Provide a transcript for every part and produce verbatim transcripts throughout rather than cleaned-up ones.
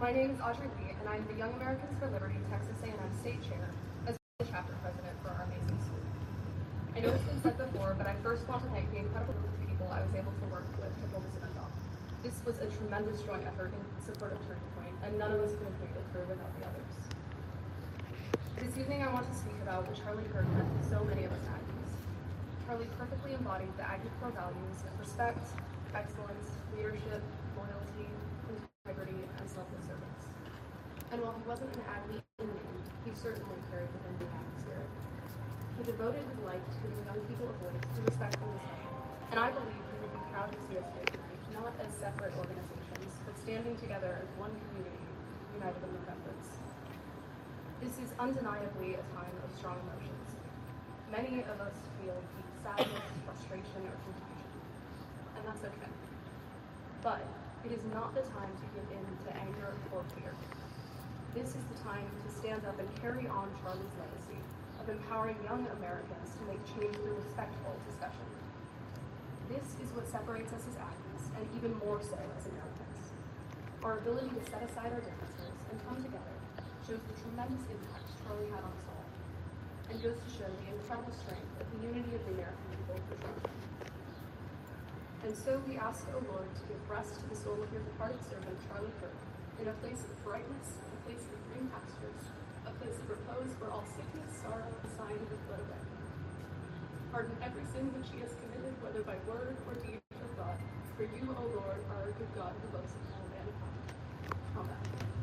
My name is Audrey Lee, and I'm the Young Americans for Liberty Texas A and M State Chair, as well as the chapter president for our amazing school. I know it's been said before, but I first want to thank the incredible group of people I was able to work with to pull this event off. This was a tremendous joint effort in support of Turning Point, and none of us could have made it through without the others. This evening I want to speak about what Charlie Kirk meant to so many of us Aggies. Charlie perfectly embodied the Aggie core values of respect, excellence, leadership, loyalty, integrity, and selfless service. And while he wasn't an Aggie in name, he certainly carried within the Aggie spirit. He devoted his life to giving young people a voice to respectful discussion, and I believe he would be proud to see us here tonight, not as separate organizations, but standing together as one community, united in remembrance. This is undeniably a time of strong emotions. Many of us feel deep sadness, frustration, or confusion, and that's okay. But it is not the time to give in to anger or fear. This is the time to stand up and carry on Charlie's legacy of empowering young Americans to make change through respectful discussion. This is what separates us as Aggies, and even more so as Americans. Our ability to set aside our differences and come together shows the tremendous impact Charlie had on us all, and goes to show the incredible strength of the unity of the American people for Charlie. And so we ask, O Lord, to give rest to the soul of your departed servant, Charlie Kirk, in a place of brightness, a place of green pastures, a place of repose where all sickness, sorrow, and sighing have flowed away. Pardon every sin which he has committed, whether by word or deed or thought, for you, O Lord, are a good God who loves all mankind. Amen.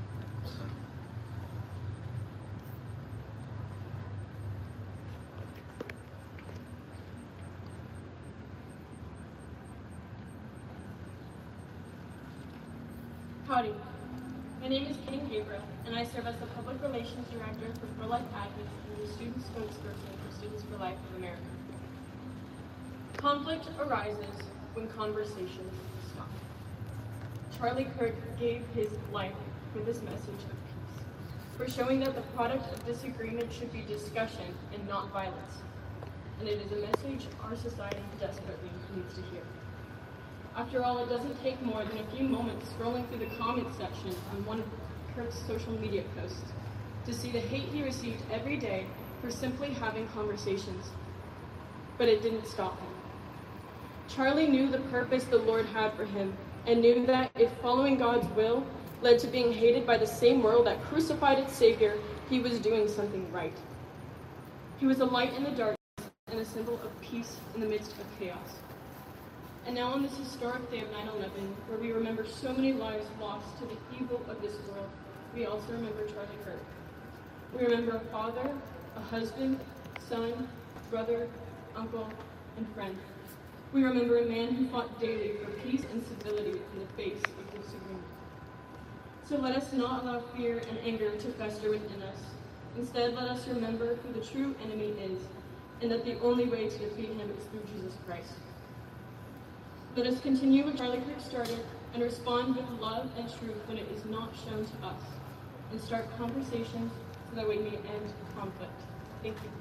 Howdy. My name is Kenny Gabriel, and I serve as the Public Relations Director for For Life Aggies and the Student Spokesperson for Students for Life of America. Conflict arises when conversations stop. Charlie Kirk gave his life for this message of peace, for showing that the product of disagreement should be discussion and not violence. And it is a message our society desperately needs to hear. After all, it doesn't take more than a few moments scrolling through the comments section on one of Kirk's social media posts to see the hate he received every day for simply having conversations. But it didn't stop him. Charlie knew the purpose the Lord had for him, and knew that if following God's will led to being hated by the same world that crucified its Savior, he was doing something right. He was a light in the darkness and a symbol of peace in the midst of chaos. And now on this historic day of nine eleven, where we remember so many lives lost to the evil of this world, we also remember Charlie Kirk. We remember a father, a husband, son, brother, uncle, and friend. We remember a man who fought daily for peace and civility in the face of disagreement. So let us not allow fear and anger to fester within us. Instead, let us remember who the true enemy is, and that the only way to defeat him is through Jesus Christ. Let us continue what Charlie Kirk started and respond with love and truth when it is not shown to us, and start conversations so that we may end conflict. Thank you.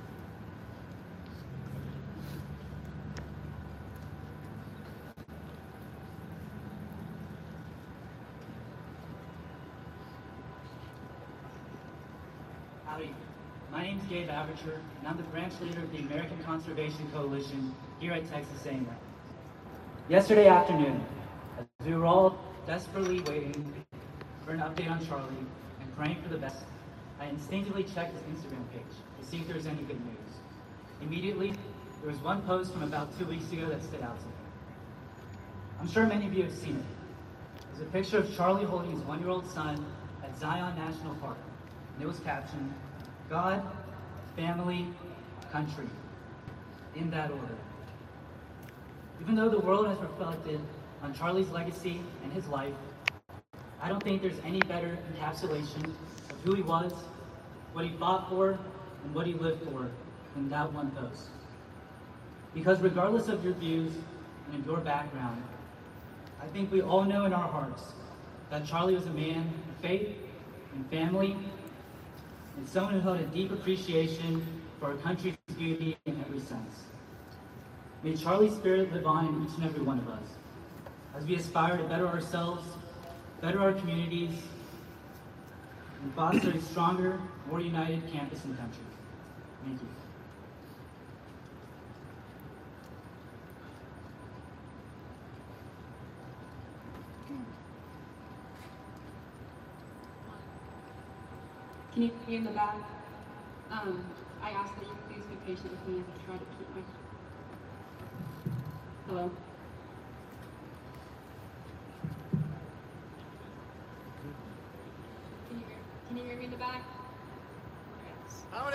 Howdy. My name is Gabe Averture, and I'm the branch leader of the American Conservation Coalition here at Texas A and M. Yesterday afternoon, as we were all desperately waiting for an update on Charlie and praying for the best, I instinctively checked his Instagram page to see if there was any good news. Immediately, there was one post from about two weeks ago that stood out to me. I'm sure many of you have seen it. It was a picture of Charlie holding his one-year-old son at Zion National Park, and it was captioned, God, family, country, in that order. Even though the world has reflected on Charlie's legacy and his life, I don't think there's any better encapsulation of who he was, what he fought for, and what he lived for than that one post. Because regardless of your views and of your background, I think we all know in our hearts that Charlie was a man of faith and family, and someone who held a deep appreciation for our country's beauty in every sense. May Charlie's spirit live on in each and every one of us, as we aspire to better ourselves, better our communities, and foster a stronger, more united campus and country. Thank you. Can you be in the back? Um, I ask that you please be patient with me as I try to keep my... Hello? Can you hear, can you hear me in the back? Howdy!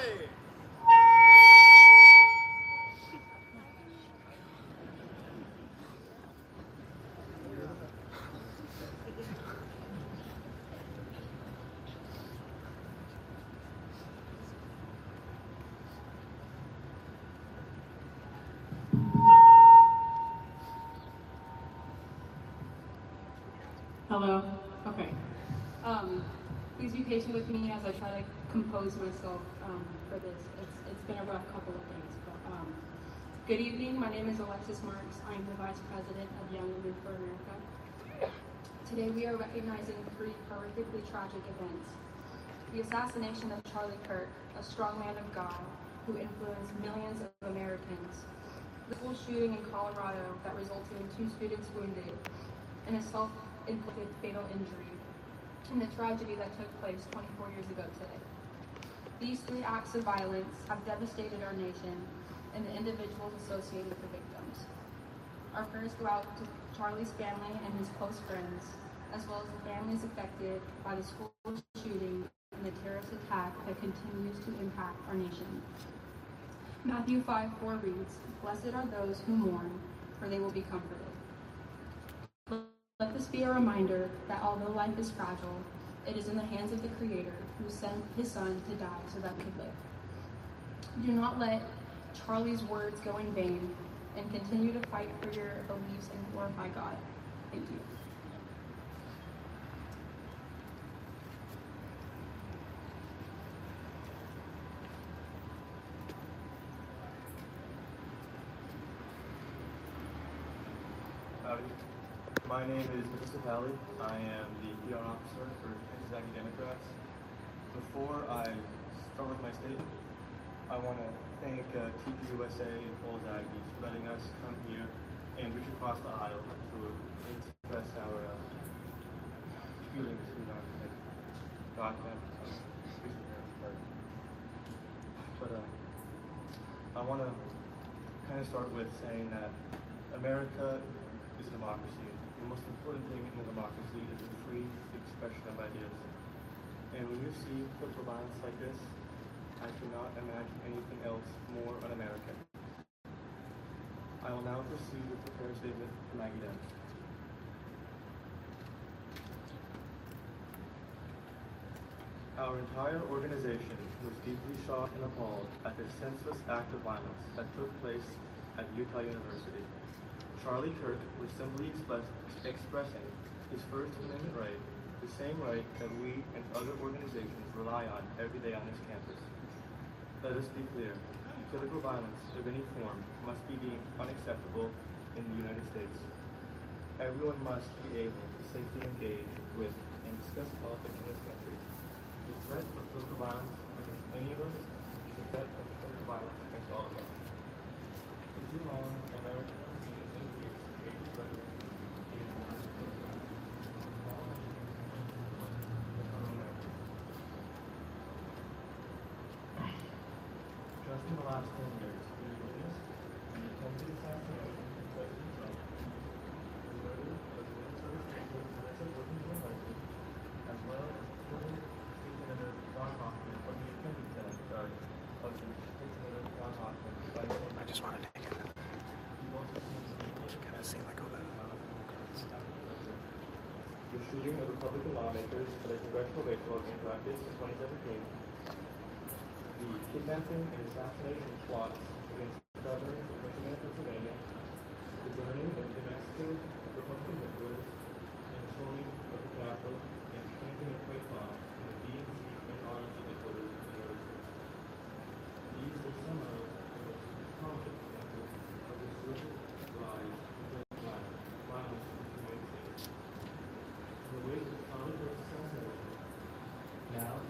Hello? Okay. Um, please be patient with me as I try to compose myself um, for this. It's, it's been a rough couple of days. But, um, good evening. My name is Alexis Marks. I'm the Vice President of Young Women for America. Today we are recognizing three horrifically tragic events. The assassination of Charlie Kirk, a strong man of God who influenced millions of Americans. The school shooting in Colorado that resulted in two students wounded and a self-inflicted fatal injury, and the tragedy that took place twenty-four years ago today. These three acts of violence have devastated our nation and the individuals associated with the victims. Our prayers go out to Charlie's family and his close friends, as well as the families affected by the school shooting and the terrorist attack that continues to impact our nation. Matthew five four reads, "Blessed are those who mourn, for they will be comforted." Let this be a reminder that although life is fragile, it is in the hands of the Creator who sent his Son to die so that we could live. Do not let Charlie's words go in vain, and continue to fight for your beliefs and glorify God. Thank you. Howdy. My name is Mister Pally. I am the P R officer for Texas Academic Rats. Before I start with my statement, I want to thank uh, T P U S A and Paul's Aggies for letting us come here and reach across the aisle to express our uh, feelings, you know, like God campus. But uh, I want to kind of start with saying that America is a democracy. The most important thing in a democracy is the free expression of ideas. And when you see political violence like this, I cannot imagine anything else more un-American. I will now proceed with the prayer statement from Maggie Dent. Our entire organization was deeply shocked and appalled at the senseless act of violence that took place at Utah University. Charlie Kirk was simply express, expressing his First Amendment right, the same right that we and other organizations rely on every day on this campus. Let us be clear, political violence of any form must be deemed unacceptable in the United States. Everyone must be able to safely engage with and discuss politics in this country. The threat of political violence against any of us is the threat of political violence against all of us. For too long, America just in the last ten years, we witnessed the attempted assassination of President Trump, the murder of the Minnesota State Representative working University, as well as the killing of Senator John Hoffman of the attempted Senate charge of the State Senator John Hoffman. I just want to take it. Kind of seem like all that. The shooting of Republican lawmakers at a congressional baseball game practice in twenty seventeen. The kidnapping and assassination plots against the governor of Michigan and Pennsylvania, the burning of domestic Republican headquarters, and the storming of the Capitol, and the planting of fake bombs in the D N C and R N C headquarters in New York City. These are some of the most common examples of this horrific rise of violence in the United States. In the wake of Charlie Kirk's assassination, now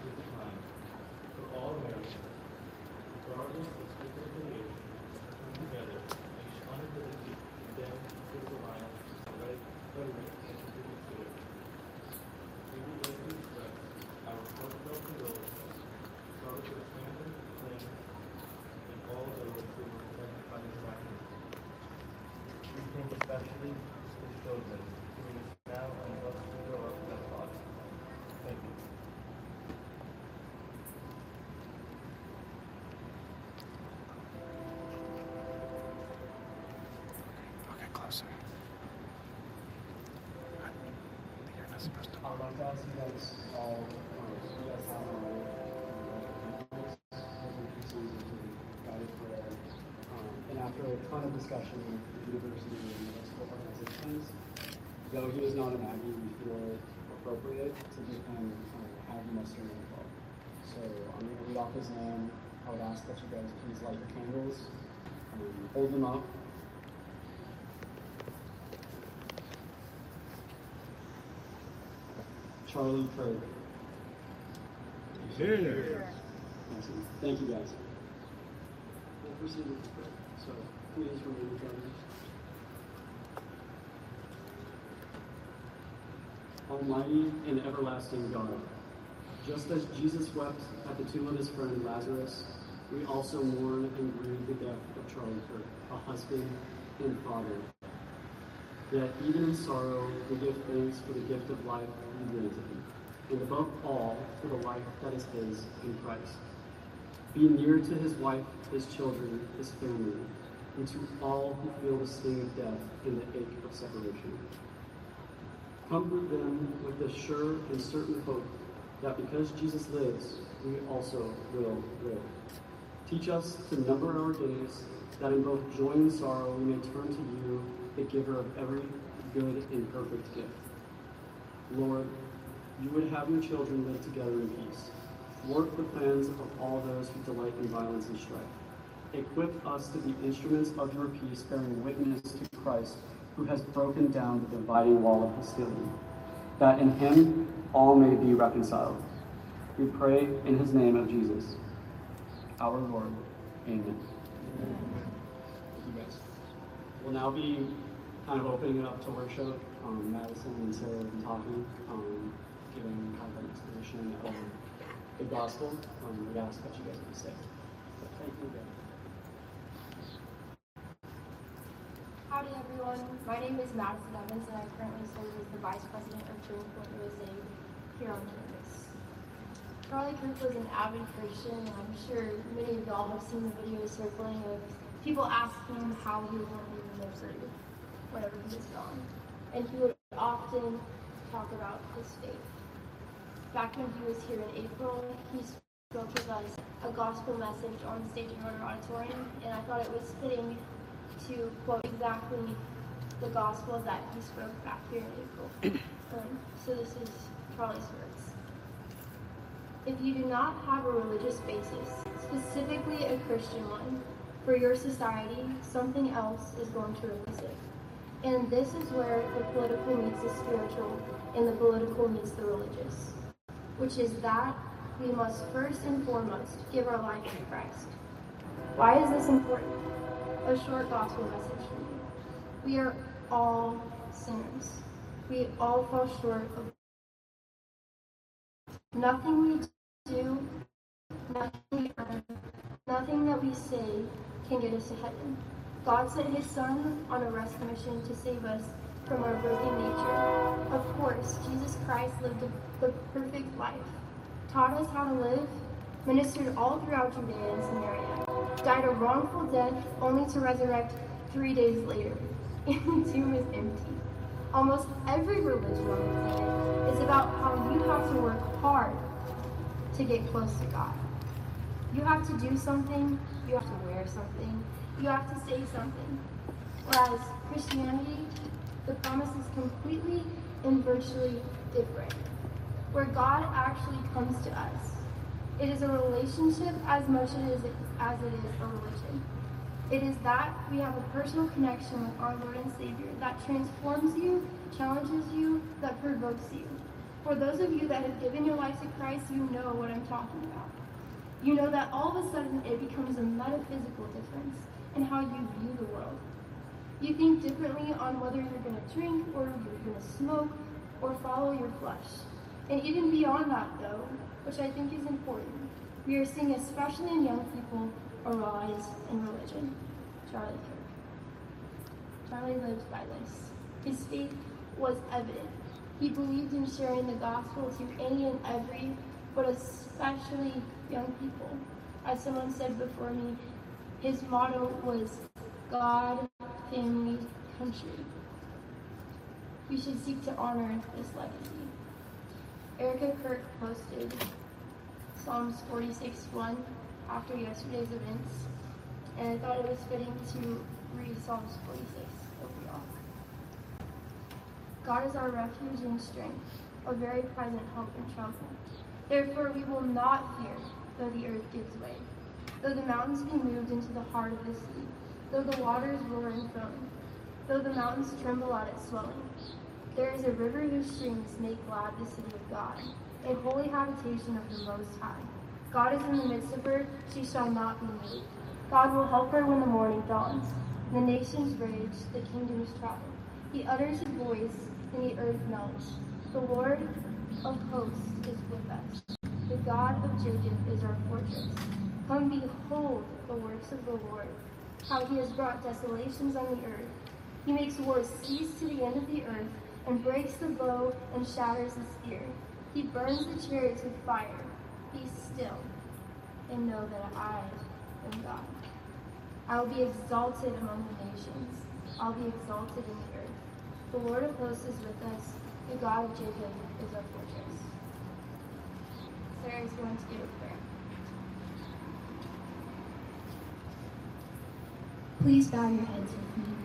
I would like to ask you guys all, um, you guys have our those are pieces of guided prayer. Um, and after a ton of discussion with the university and municipal organizations, though he is not an Aggie, we feel it appropriate to give him uh, Aggie mustard as well. So I'm going to read off his name. I would ask that you guys please light your candles, um, hold them up. Charlie Kirk. Here. Awesome. Thank you guys. We'll proceed with the prayer. So please remain with others. Almighty and everlasting God, just as Jesus wept at the tomb of his friend Lazarus, we also mourn and grieve the death of Charlie Kirk, a husband and father. Yet even in sorrow, we give thanks for the gift of life he granted him, and above all, for the life that is his in Christ. Be near to his wife, his children, his family, and to all who feel the sting of death and the ache of separation. Comfort them with the sure and certain hope that because Jesus lives, we also will live. Teach us to number our days, that in both joy and sorrow we may turn to you, the giver of every good and perfect gift. Lord, you would have your children live together in peace. Thwart the plans of all those who delight in violence and strife. Equip us to be instruments of your peace, bearing witness to Christ, who has broken down the dividing wall of hostility, that in him all may be reconciled. We pray in his name of Jesus, our Lord. Amen. Amen. Thank you guys. We'll now be kind of opening it up to worship. Um, Madison and Sarah have been talking, um, giving kind of an exposition of the gospel. Um, we'd ask what you guys would say. But thank you again. Howdy everyone, my name is Madison Evans and I currently serve as the Vice President of Turning Point U S A here on campus. Charlie Kirk was an avid Christian, and I'm sure many of y'all have seen the videos circling of people asking him how he was going to leave the nursery whenever he was gone. And he would often talk about his faith. Back when he was here in April, he spoke with us a gospel message on the stage in Rotor Auditorium, and I thought it was fitting to quote exactly the gospel that he spoke back here in April. Um, so this is Charlie's words. If you do not have a religious basis, specifically a Christian one, for your society, something else is going to replace it. And this is where the political meets the spiritual and the political meets the religious, which is that we must first and foremost give our life to Christ. Why is this important? A short gospel message for you. We are all sinners. We all fall short of nothing we do, nothing we earn, nothing that we say can get us to heaven. God sent his son on a rescue mission to save us from our broken nature. Of course, Jesus Christ lived the perfect life, taught us how to live, ministered all throughout Judea and Samaria, died a wrongful death only to resurrect three days later, and the tomb is empty. Almost every religion on the planet is about how you have to work hard to get close to God. You have to do something, you have to wear something, you have to say something. Whereas Christianity, the promise is completely and virtually different, where God actually comes to us. It is a relationship as much as it, as it is a religion. It is that we have a personal connection with our Lord and Savior that transforms you, challenges you, that provokes you. For those of you that have given your life to Christ, you know what I'm talking about. You know that all of a sudden it becomes a metaphysical difference in how you view the world. You think differently on whether you're going to drink or you're going to smoke or follow your flesh. And even beyond that, though, which I think is important, we are seeing, especially in young people, a rise in religion. Charlie Kirk. Charlie lived by this. His faith was evident. He believed in sharing the gospel to any and every, but especially young people. As someone said before me, his motto was God, family, country. We should seek to honor this legacy. Erica Kirk posted Psalms forty-six one after yesterday's events, and I thought it was fitting to read Psalms forty-six over y'all. God is our refuge and strength, a very present help in trouble. Therefore we will not fear, though the earth gives way, though the mountains be moved into the heart of the sea, though the waters roar and foam, though the mountains tremble at its swelling. There is a river whose streams make glad the city of God, a holy habitation of the Most High. God is in the midst of her, she shall not be moved. God will help her when the morning dawns. The nations rage, the kingdoms travel. He utters his voice, and the earth melts. The Lord of hosts is with us. The God of Jacob is our fortress. Come behold the works of the Lord, how he has brought desolations on the earth. He makes wars cease to the end of the earth, and breaks the bow and shatters the spear. He burns the chariots with fire. Be still, and know that I am God. I will be exalted among the nations. I'll be exalted in the earth. The Lord of hosts is with us. The God of Jacob is our fortress. Sarah is going to give a prayer. Please bow your heads with me.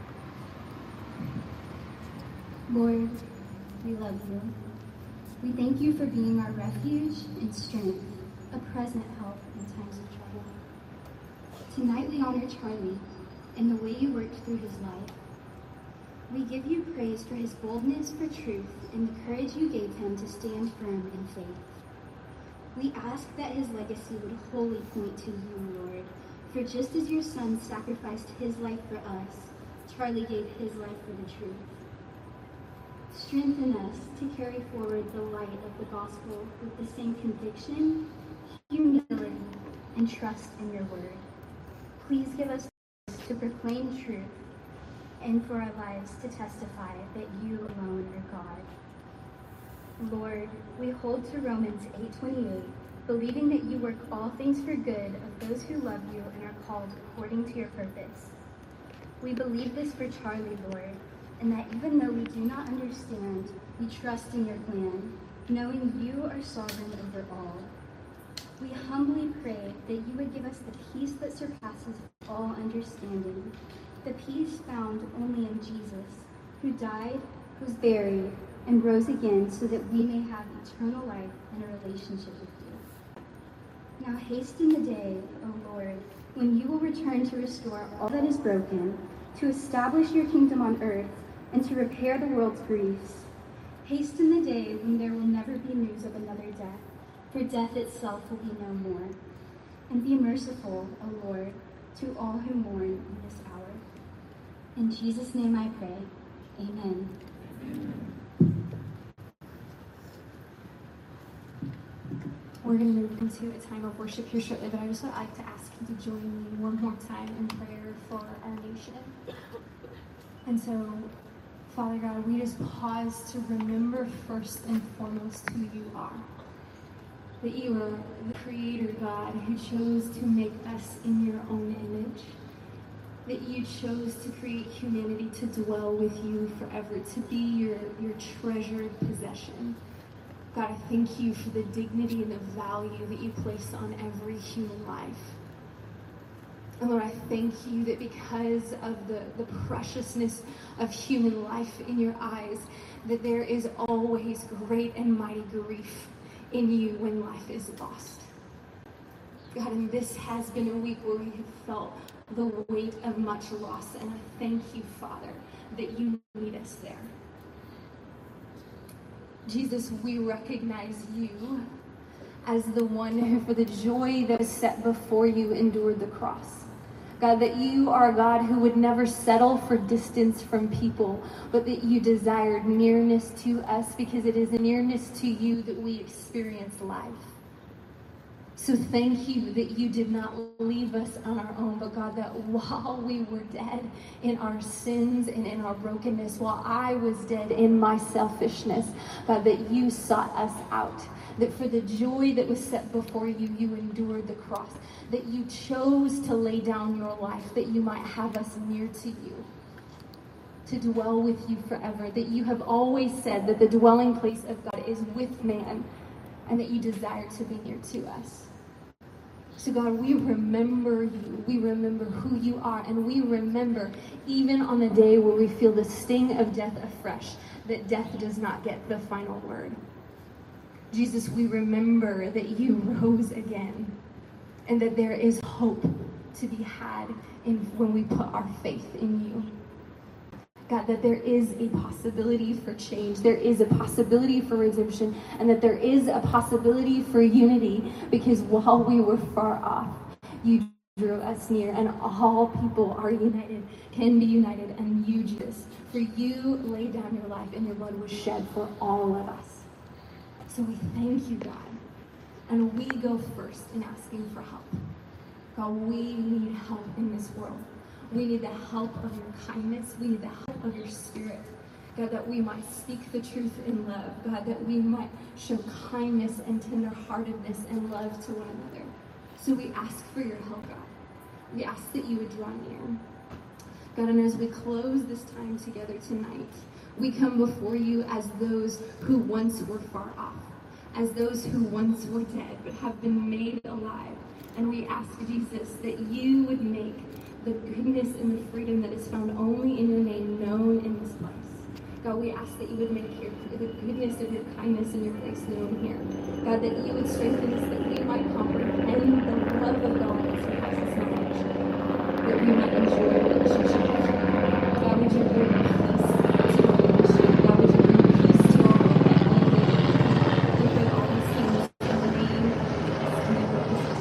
Lord, we love you. We thank you for being our refuge and strength, a present help in times of trouble. Tonight we honor Charlie and the way you worked through his life. We give you praise for his boldness for truth and the courage you gave him to stand firm in faith. We ask that his legacy would wholly point to you, Lord, for just as your son sacrificed his life for us, Charlie gave his life for the truth. Strengthen us to carry forward the light of the gospel with the same conviction, humility, and trust in your word. Please give us to proclaim truth and for our lives to testify that you alone are God. Lord, we hold to Romans eight twenty-eight, believing that you work all things for good of those who love you and are called according to your purpose. We believe this for Charlie, Lord, and that even though we do not understand, we trust in your plan, knowing you are sovereign over all. We humbly pray that you would give us the peace that surpasses all understanding, the peace found only in Jesus, who died, was buried, and rose again so that we may have eternal life and a relationship with you. Now hasten the day, O Lord, when you will return to restore all that is broken, to establish your kingdom on earth, and to repair the world's griefs. Hasten the day when there will never be news of another death, for death itself will be no more. And be merciful, O Lord, to all who mourn in this hour. In Jesus' name I pray, amen. We're going to move into a time of worship here shortly, but I just would like to ask you to join me one more time in prayer for our nation. And so, Father God, we just pause to remember first and foremost who you are. That you are the Creator God who chose to make us in your own image. That you chose to create humanity to dwell with you forever, to be your, your treasured possession. God, I thank you for the dignity and the value that you place on every human life. And Lord, I thank you that because of the, the preciousness of human life in your eyes, that there is always great and mighty grief in you when life is lost. God, and this has been a week where we have felt the weight of much loss, and I thank you, Father, that you meet us there. Jesus, we recognize you as the one who, for the joy that was set before you, endured the cross. God, that you are a God who would never settle for distance from people, but that you desired nearness to us, because it is a nearness to you that we experience life. So thank you that you did not leave us on our own, but God, that while we were dead in our sins and in our brokenness, while I was dead in my selfishness, God, that you sought us out. That for the joy that was set before you, you endured the cross. That you chose to lay down your life that you might have us near to you. to dwell with you forever, that you have always said that the dwelling place of God is with man, and that you desire to be near to us. So God, we remember you, we remember who you are, and we remember even on the day where we feel the sting of death afresh, that death does not get the final word. Jesus, we remember that you rose again, and that there is hope to be had in when we put our faith in you. God, that there is a possibility for change, there is a possibility for redemption, and that there is a possibility for unity, because while we were far off, you drew us near, and all people are united, can be united, and you, Jesus, for you laid down your life, and your blood was shed for all of us. So we thank you, God, and we go first in asking for help. God, we need help in this world. We need the help of your kindness. We need the help of your spirit. God, that we might speak the truth in love. God, that we might show kindness and tenderheartedness and love to one another. So we ask for your help, God. We ask that you would draw near. God, and as we close this time together tonight, we come before you as those who once were far off, as those who once were dead but have been made alive. And we ask, Jesus, that you would make the goodness and the freedom that is found only in your name known in this place. God, we ask that you would make your, the goodness of your kindness and your grace known here. God, that you would strengthen us, that we might comprehend the love of God that surpasses knowledge, that we might enjoy a relationship with you. God, would you bring peace to our relationship? God, would you bring peace to our relationship? We pray all these things in the name of Jesus.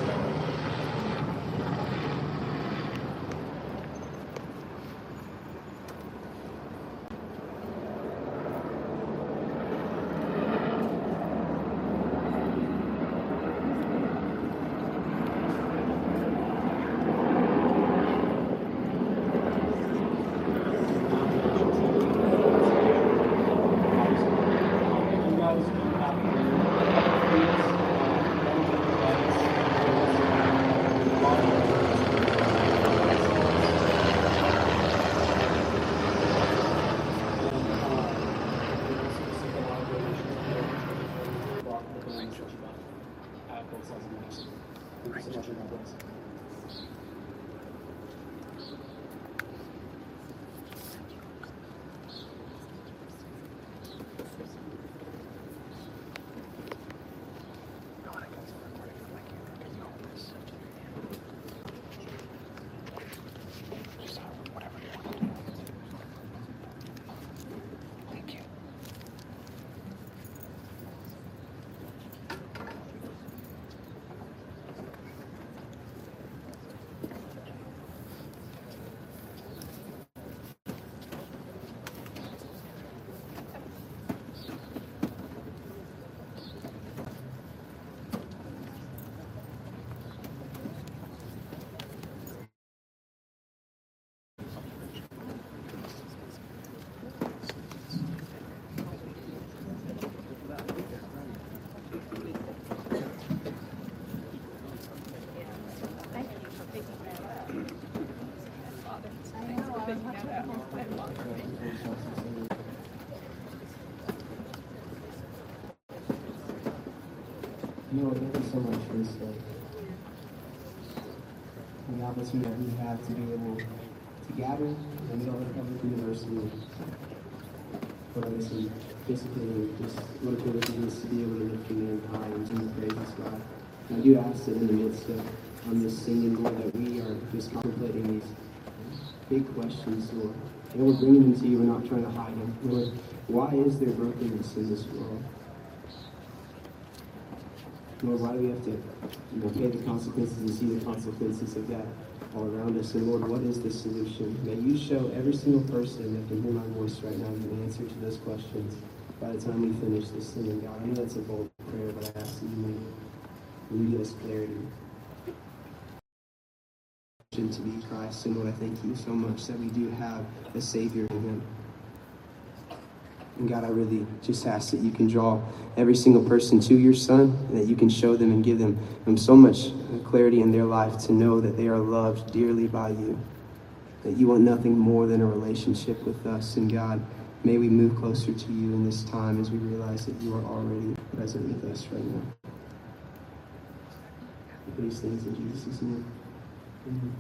You know, thank you so much for this day. And the opportunity that we have to be able to gather in the middle of public university. But I listen, basically, just what a privilege it is to be able to lift your name high and sing praises, God. And I do ask that in the midst of um, this singing, Lord, that we are just contemplating these big questions, Lord. And we're bringing them to you, we're not trying to hide them. Lord, why is there brokenness in this world? Lord, why do we have to, you know, pay the consequences and see the consequences of that all around us? And Lord, what is the solution? May you show every single person that can hear my voice right now the answer to those questions by the time we finish this singing, God. I know that's a bold prayer, but I ask that you may you give us clarity to be Christ. And Lord, I thank you so much that we do have a Savior in him. And God, I really just ask that you can draw every single person to your Son, and that you can show them and give them, them so much clarity in their life to know that they are loved dearly by you. that you want nothing more than a relationship with us. And God, may we move closer to you in this time as we realize that you are already present with us right now. We pray these things in Jesus' name. Amen.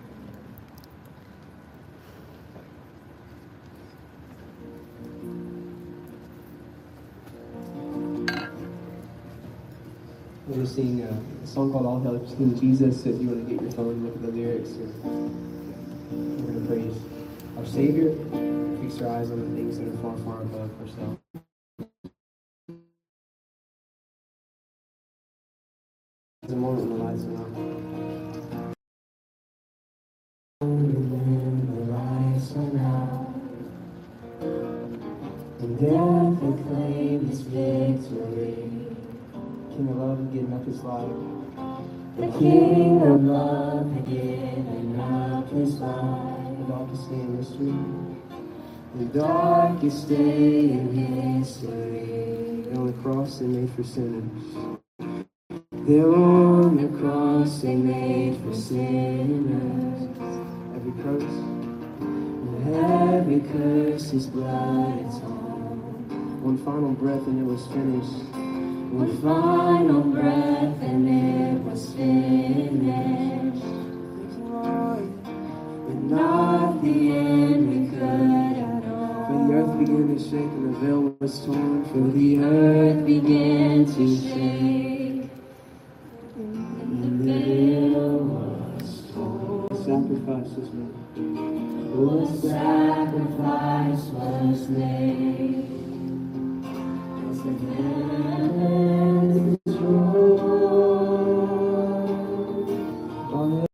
We're going to sing uh, a song called All Hail King Jesus. So if you want to get your phone and look at the lyrics, or we're going to praise our Savior, fix our eyes on the things that are far, far above ourselves. There's a moment when the lights are on. When the lights are out, and death proclaimed his victory. King of love had given up his life. The King of love had given up his life. The darkest day in history. The darkest day in history. There on the cross they made for sinners. There on the cross they made for sinners. Every curse, every curse his blood is on. One final breath and it was finished. One final breath and it was finished. And not the end we could at all. For the earth began to shake and the veil was torn. For the earth began to shake and the veil was torn. The sacrifice was made. The sacrifice was made. As the heavens roll, all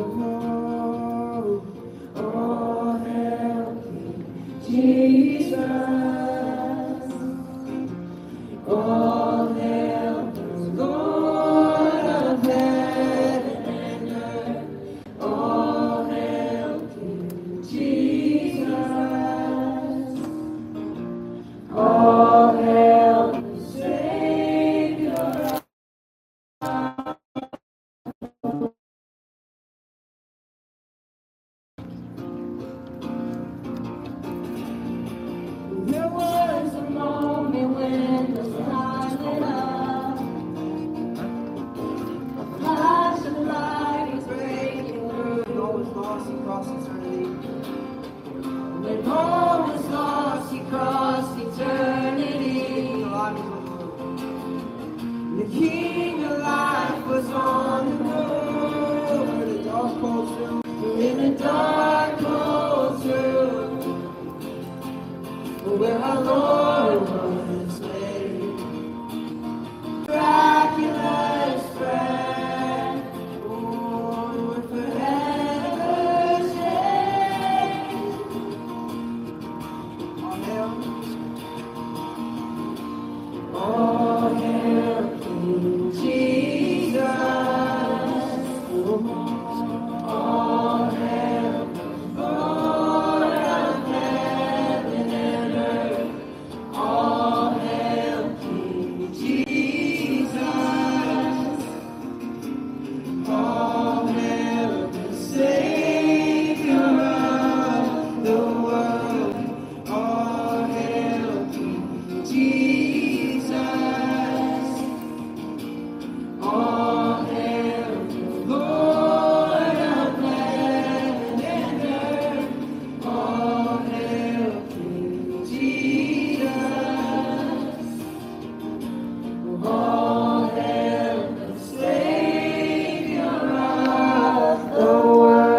hail, all hail King Jesus, all hail the Lord of heaven and earth, all hail King Jesus, all hail the Savior. There was a moment when the sun lit up, a flash of light was breaking through. When all was lost, he crossed eternity. When all was lost, he crossed eternity. The King of life was on the road. In the dark, cold tomb. In the dark, cold tomb. Where our Lord was laid. Miraculous friend, born would forever change. All hail, all hail King Jesus. All hail Lord of heaven and earth. All hail King Jesus. All hail the Savior of the world. All hail King Jesus. All hail the Lord of heaven and earth. All hail King Jesus. All hail the Savior of the world.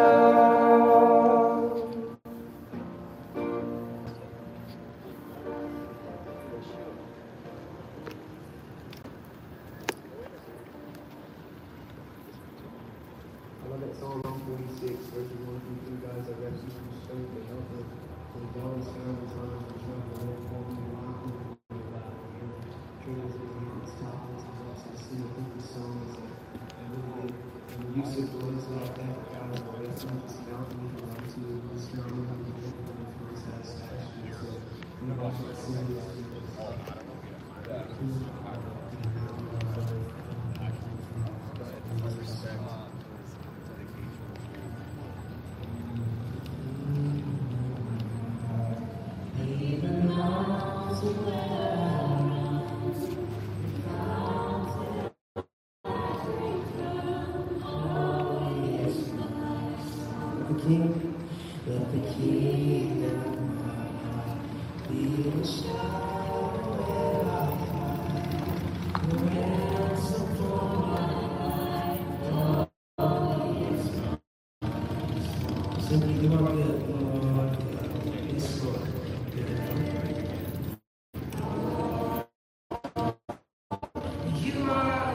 I love that song, Psalm forty-six, verses one through two. Guys, I read you some strength to help us. From dawn sound and time to jump the Lord, form and rock and train us with its talents and helps us sing the different songs that that really get and use of words like that. God, the way it's not just about me, but like to this mountain, I'm going to get the different satisfaction. So, we want to sing this. sing, let the King of my heart be the star where I fly, the ransom for my life, all is mine. Simply, you are good, Lord, yes, Lord, you are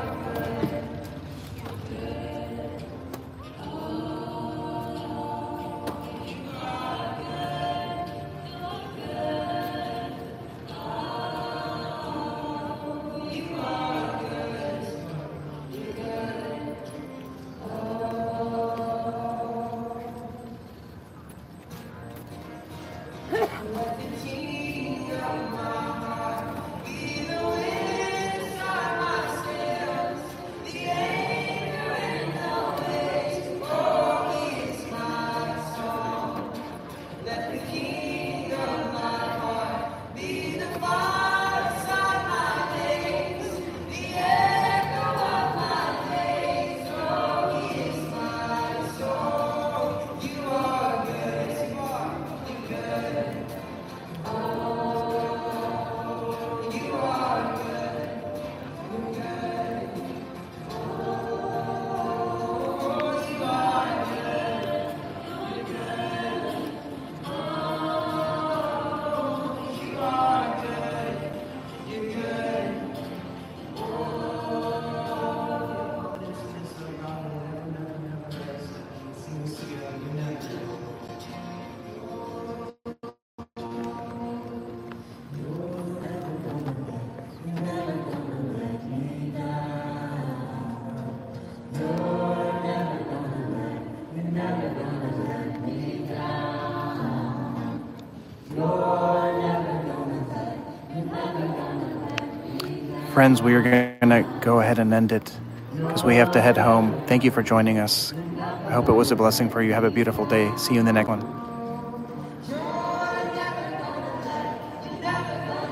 Friends, we are going to go ahead and end it because we have to head home. Thank you for joining us. I hope it was a blessing for you. Have a beautiful day. See you in the next one.